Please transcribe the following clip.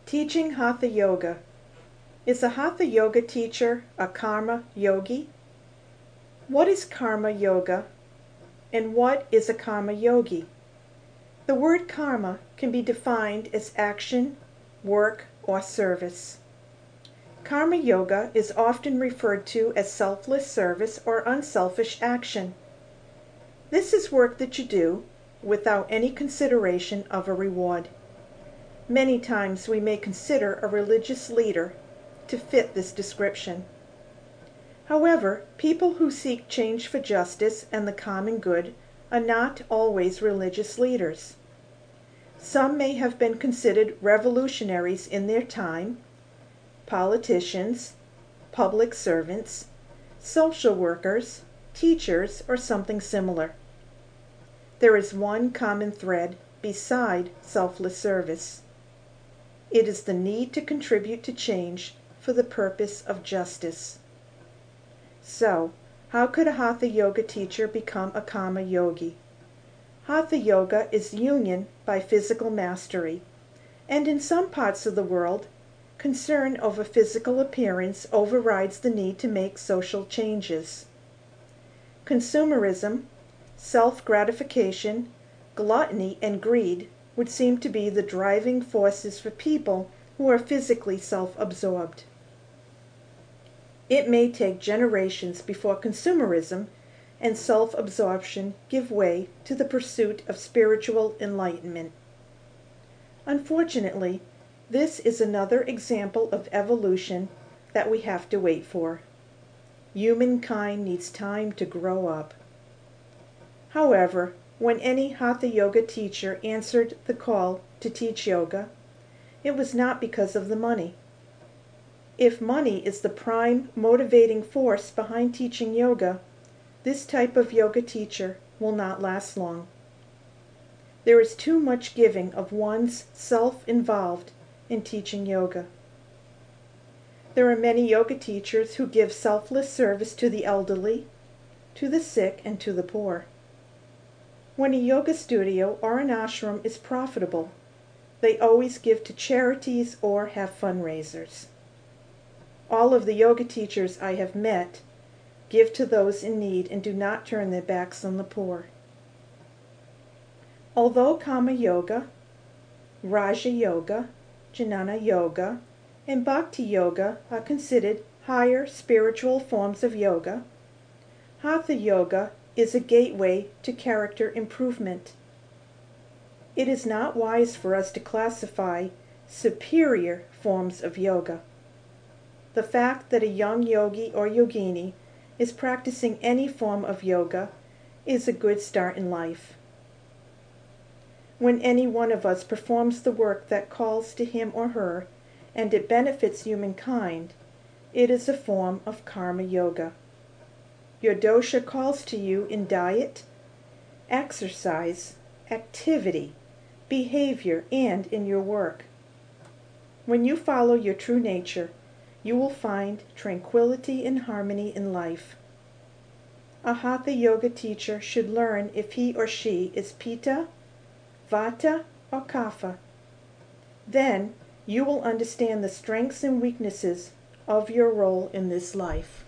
Teaching Hatha Yoga. Is a Hatha Yoga teacher a Karma Yogi? What is Karma Yoga, and what is a Karma Yogi? The word karma can be defined as action, work, or service. Karma Yoga is often referred to as selfless service or unselfish action. This is work that you do without any consideration of a reward. Many times we may consider a religious leader to fit this description. However, people who seek change for justice and the common good are not always religious leaders. Some may have been considered revolutionaries in their time, politicians, public servants, social workers, teachers, or something similar. There is one common thread beside selfless service. It is the need to contribute to change for the purpose of justice. So, how could a Hatha Yoga teacher become a Karma Yogi? Hatha Yoga is union by physical mastery, and in some parts of the world, concern over physical appearance overrides the need to make social changes. Consumerism, self-gratification, gluttony, and greed would seem to be the driving forces for people who are physically self-absorbed. It may take generations before consumerism and self-absorption give way to the pursuit of spiritual enlightenment. Unfortunately, this is another example of evolution that we have to wait for. Humankind needs time to grow up. However, when any Hatha Yoga teacher answered the call to teach yoga, it was not because of the money. If money is the prime motivating force behind teaching yoga, this type of yoga teacher will not last long. There is too much giving of one's self involved in teaching yoga. There are many yoga teachers who give selfless service to the elderly, to the sick, and to the poor. When a yoga studio or an ashram is profitable, they always give to charities or have fundraisers. All of the yoga teachers I have met give to those in need and do not turn their backs on the poor. Although Karma Yoga, Raja Yoga, Jnana Yoga, and Bhakti Yoga are considered higher spiritual forms of yoga, Hatha Yoga is a gateway to character improvement. It is not wise for us to classify superior forms of yoga. The fact that a young yogi or yogini is practicing any form of yoga is a good start in life. When any one of us performs the work that calls to him or her and it benefits humankind, it is a form of Karma Yoga. Your dosha calls to you in diet, exercise, activity, behavior, and in your work. When you follow your true nature, you will find tranquility and harmony in life. A Hatha Yoga teacher should learn if he or she is Pitta, Vata, or Kapha. Then you will understand the strengths and weaknesses of your role in this life.